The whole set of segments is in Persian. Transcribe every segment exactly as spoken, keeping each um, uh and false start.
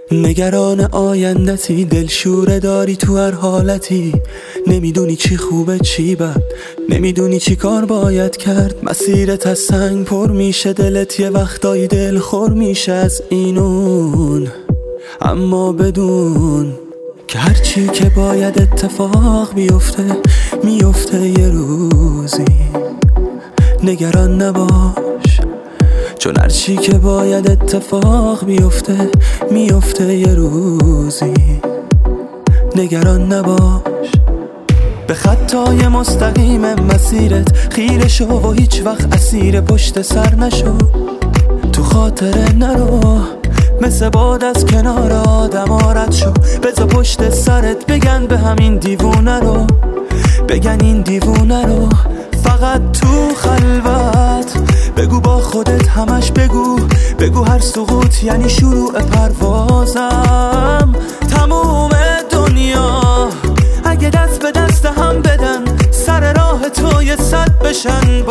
نگران آیندتی، دلشوره داری تو هر حالتی. نمیدونی چی خوبه چی بد، نمیدونی چی کار باید کرد. مسیرت از سنگ پر میشه، دلت یه وقتایی دل خور میشه از اینون. اما بدون که هرچی که باید اتفاق بیفته میفته یه روزی. نگران نباش، چون هرچی که باید اتفاق بیفته میفته یه روزی. نگران نباش، به خطای مستقیم مسیرت خیره شو و هیچ وقت اسیر پشت سر نشو. تو خاطره نرو، مثل باد از کنار آدم رد شو. بذار پشت سرت بگن به همین دیوونه رو، بگن این دیوونه رو. فقط تو خلوت بگو با خودت، همش بگو بگو هر سقوط یعنی شروع پروازم. تموم دنیا اگه دست به دست هم بدن، سر راه تو یه صد بشن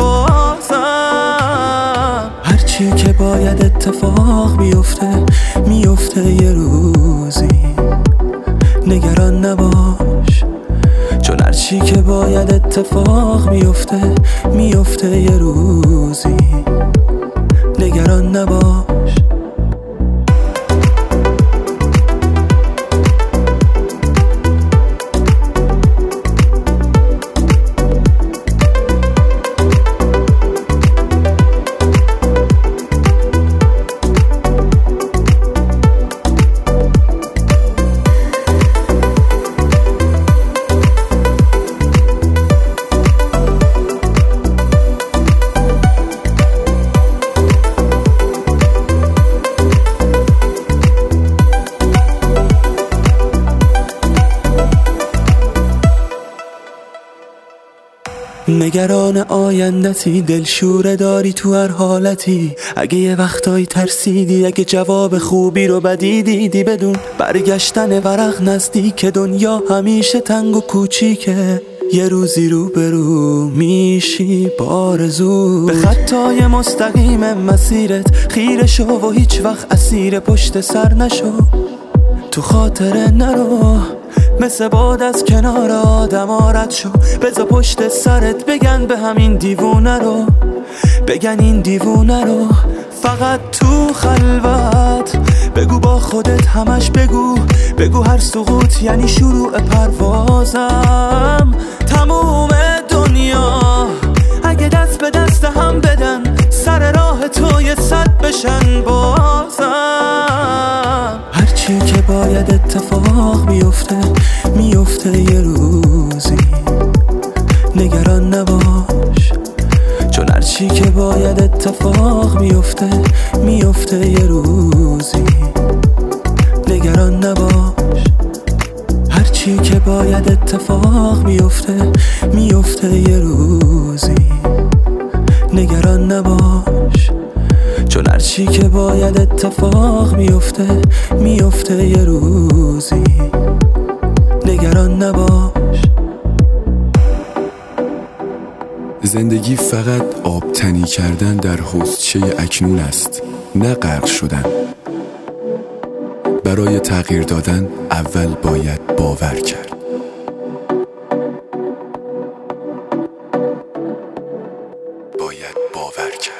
بازم. هرچی که باید اتفاق بیفته میفته یه روزی. نگران نباش، چون هرچی که باید اتفاق بیفته میفته یه روزی. نگران نباش. نگران آیندتی، دلشوره داری تو هر حالتی. اگه یه وقتایی ترسیدی، اگه جواب خوبی رو بدی دیدی، بدون برگشتن ورق نزدیک. دنیا همیشه تنگ و کوچیکه، یه روزی رو برو میشی بارزو. به خطای مستقیم مسیرت خیره شو و هیچ وقت اسیر پشت سر نشو. تو خاطره نرو، مثل باد از کنار آدم رد شو. بذار پشت سرت بگن به همین دیوونه رو، بگن این دیوونه رو. فقط تو خلوت بگو با خودت، همش بگو بگو هر سقوط یعنی شروع پروازم. تموم دنیا اگه دست به دست هم بدن، سر راه تو یه صد بشن بازم. هرچی که باید اتفاق بیفته میفته یه روزی. نگران نباش، چون هرچی که باید اتفاق بیفته میفته یه روزی. نگران نباش، هرچی که باید اتفاق بیفته میفته یه روزی. نگران نباش، چون هرچی که باید اتفاق بیفته میفته یه روزی. نگران نباش. زندگی فقط آبتنی کردن در حوضچه اکنون است، نه غرق شدن. برای تغییر دادن اول باید باور کرد. باید باور کرد.